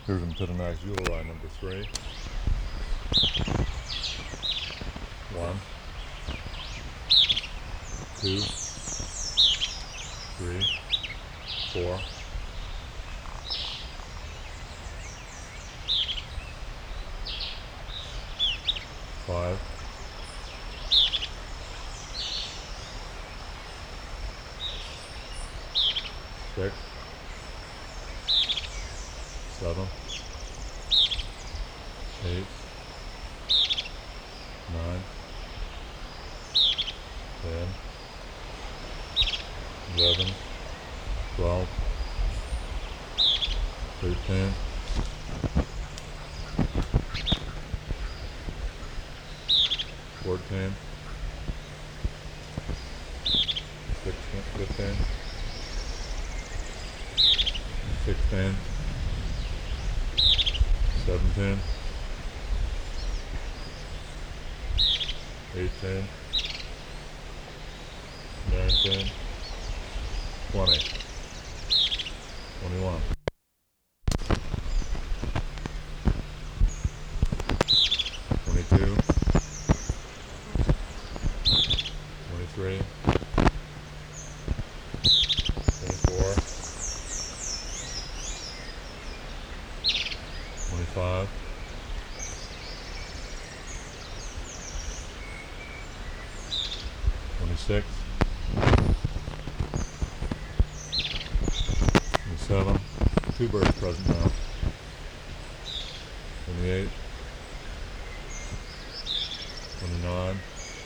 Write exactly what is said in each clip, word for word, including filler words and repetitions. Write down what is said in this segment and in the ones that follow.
Here's them to the next Ulari number three. One, two, three, four, five, six, seven, eight, nine, ten, eleven, twelve, thirteen, fourteen, sixteen, fifteen, sixteen, seventeen, eighteen, nineteen, twenty, twenty-one, twenty-two, twenty-three, twenty-four, twenty-five, twenty-six, twenty-seven, two birds present now, twenty-eight, twenty-nine,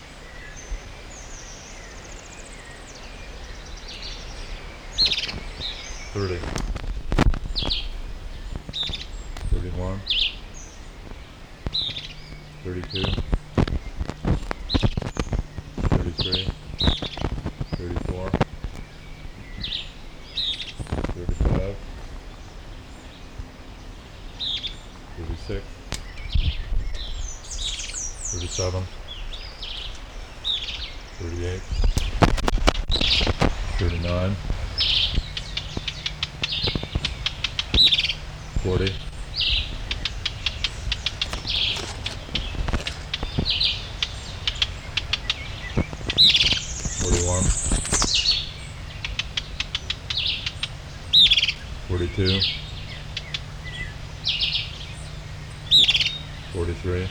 thirty, thirty-one, thirty-two, thirty-three, thirty-four, thirty-five, thirty-six, thirty-seven, thirty-eight, thirty-nine, forty, forty-one, forty-two, forty-three,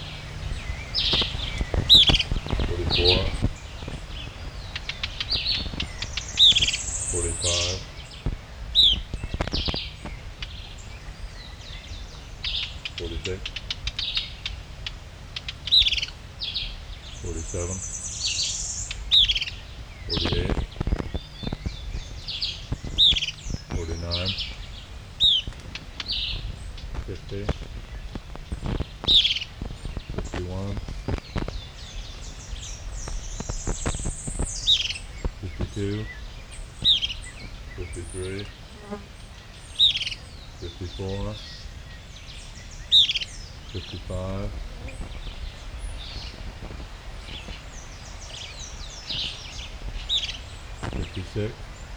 forty-four, forty-five, forty-six, forty-seven, forty-eight, forty-nine, fifty, fifty-one, fifty-two, fifty-three, fifty-four, fifty-five, fifty-six,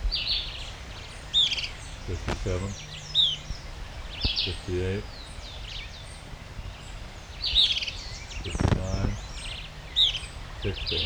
fifty-seven, fifty-eight, fifty-nine, sixty.